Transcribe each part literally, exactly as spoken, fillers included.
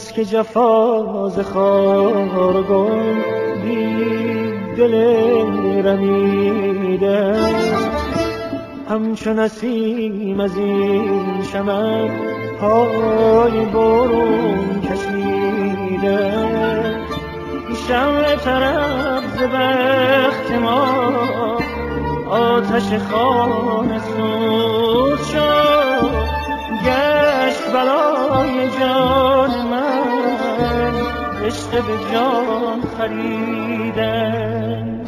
بس که جفاز خار گم دید دل رمیده، همچون نسیم از این شمن پای برون کشیده. شمع طرف ز بخت ما آتش خانه سوز شد، گشت بلای جان من عشق به جان خریدن.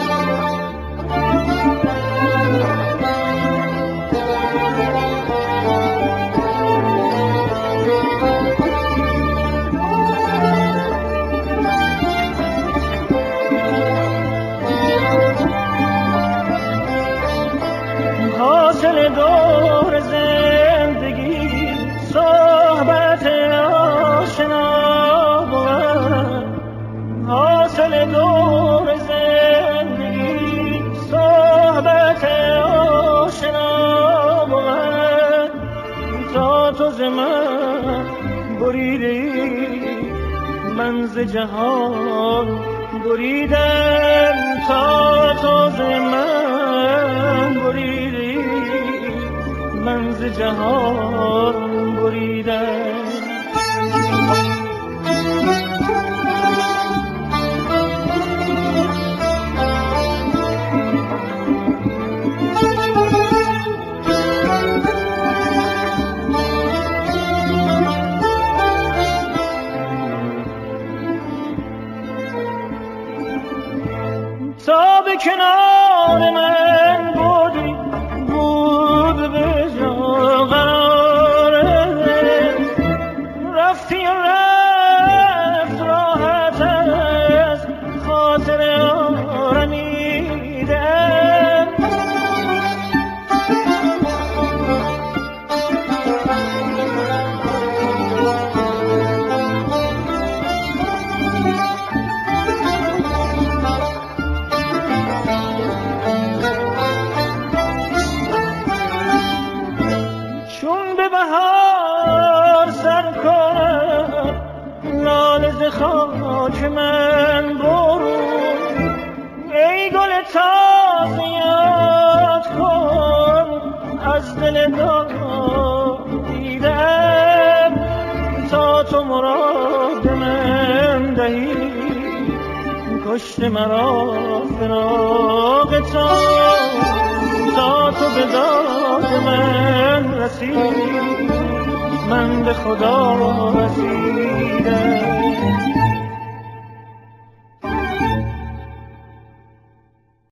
حاصل دور زندگی صحبت آشنا بود، حاصل دور زندگی صحبت آشنا بود. تا تو ز من بریدی من ز جهان بریدم، تا تو ز من بریدی من ز جهان بریدم. تا به کنار من بودی بود به جا قراره، رفتی رفت راحت از خاطر آرمیدم. خاک من برون ای گل تازه یاد کن از دل دیدم، تا تو مراد من دهی کشت مرا فراق تو، تا تو به داد من رسی من به خدا